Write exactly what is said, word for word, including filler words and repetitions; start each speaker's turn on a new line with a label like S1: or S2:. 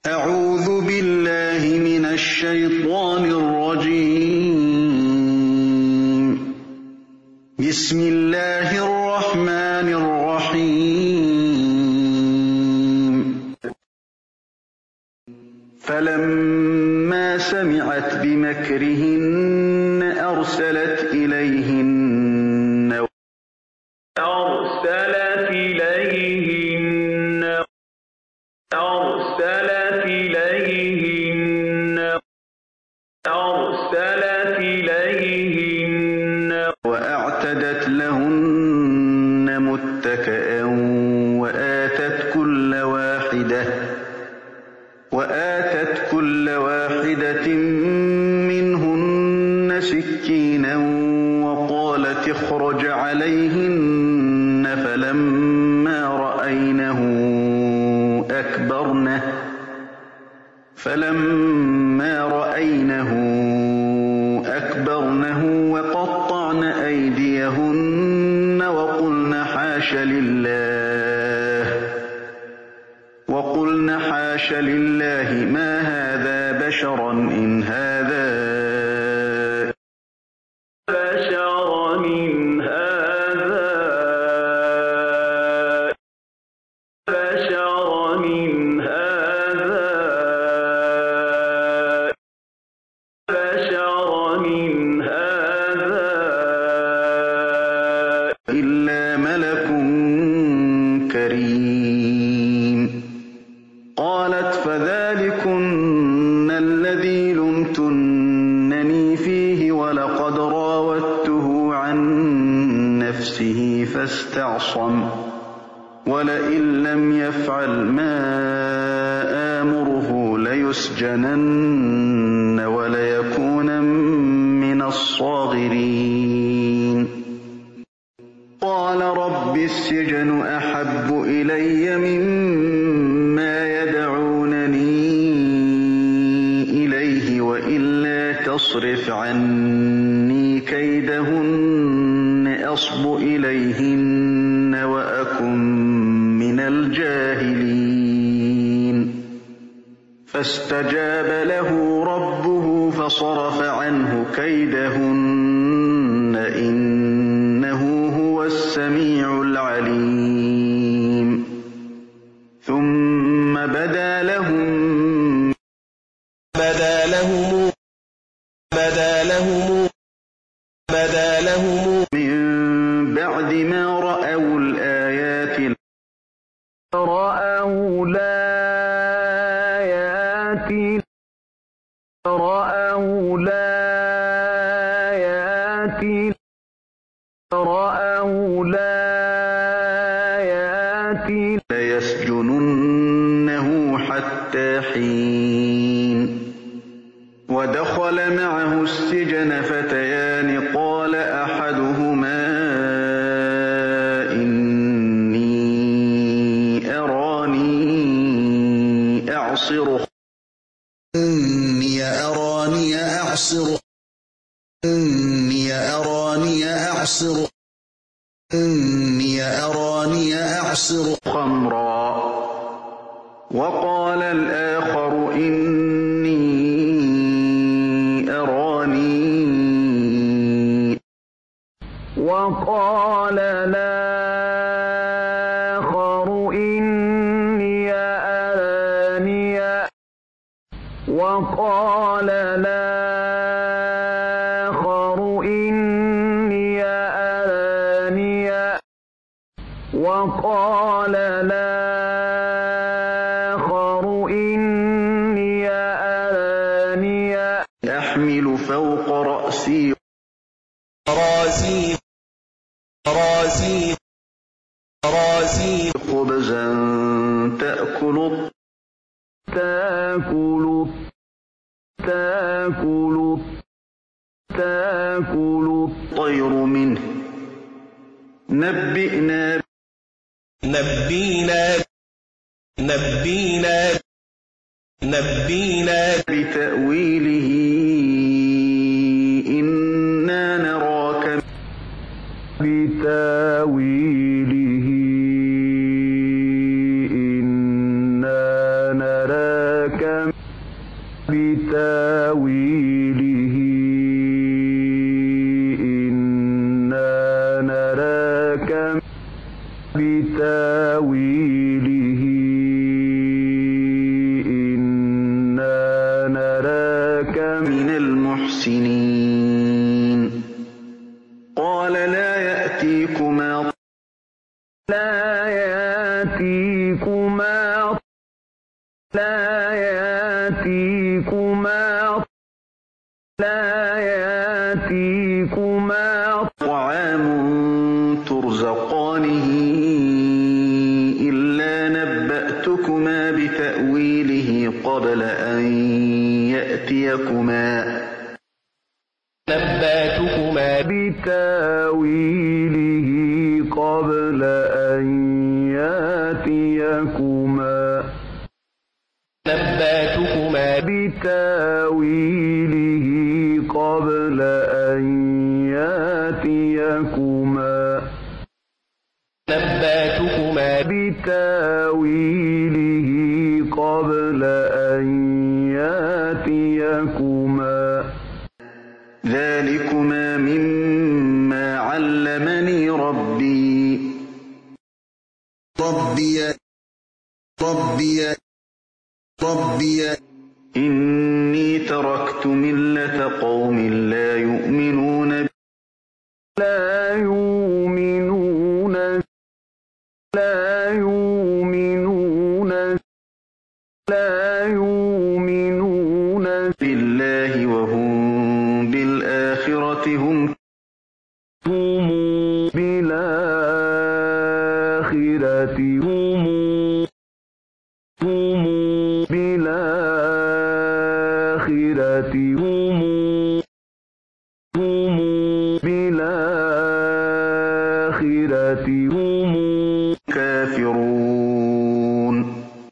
S1: أعوذ بالله من الشيطان الرجيم. بسم الله الرحمن الرحيم. فلما سمعت بمكرهن أرسلت إليهن أرسلت إليهن أرسلت إليهن أرسلت إليهن وأعتدت لهن متكئا وآتت كل واحدة وآتت كل واحدة منهن سكينا وقالت اخرج عليهن فلما رأينه أكبرنه فلما رأينه أكبرنه وقطعن أيديهن وقلن حاش لله وقلن حاش لله ما هذا بشرا إن هذا بشرا إن هذا بشرا إن هذا بشرا إن هذا إلا ملك كريم. قالت فذلكن الذي لمتنني فيه ولقد راودته عن نفسه فاستعصم ولئن لم يفعل ما آمره ليسجنن وليكونا من الصاغرين. قال رب السجن أحب إلي مما يدعونني إليه وإلا تصرف عني كيدهن أصب إليهن وأكن من الجاهلين. فاستجاب له ربه فصرف عنه كيدهن إنه هو السميع العليم. ثم بدا لهم
S2: بدا لهم بدا لهم بدا لهم
S1: من بعد ما رأوا الآيات رأوا الآيات رأوا الآيات رأوا الآيات ليسجننه حتى حين. ودخل معه السجن فتيان قال أحدهما إني أراني أعصر
S2: إني أراني أعصر إني أراني أعصر إني أراني أعصر
S1: خمرا وقال الآخر إني أراني وقال الآخر إني أراني وقال الآخر إني أراني وقال الآخر إني أراني أحمل فوق رأسي
S2: راسي راسي راسي
S1: خبزا تأكل تأكل تأكل تأكل الطير منه نبئنا
S2: نبينا نبينا نبينا
S1: بتأويله إنا نراك بتأويله إنا نراك بتاويله إنا نراك بتاويله إنا نراك من المحسنين قال لا يأتيكما لا يأتيكما لا يأتيكما لا يأتيكما طعام ترزقانه إلا نبأتكما بتأويله قبل أن يأتيكما
S2: نبأتكما
S1: بتأويله قبل أن يأتيكما
S2: نبأتكما
S1: بتاويله قبل أن يأتيكما
S2: نبأتكما
S1: بتاويله قبل أن يأتيكما ذلكما مما علمني ربي
S2: ربي ربي ربي
S1: إني تركت ملة قوم لا يؤمنون لا يؤمنون لا يؤمنون لا يؤمنون بالله وهم بالآخرة هم هم بالآخرة هم هم بالآخرة هم هم بالآخرة هم كافرون